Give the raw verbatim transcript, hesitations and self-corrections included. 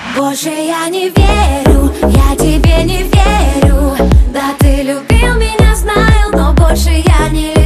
Больше я не верю, я тебе не верю. Да ты любил меня, знаю, но больше я не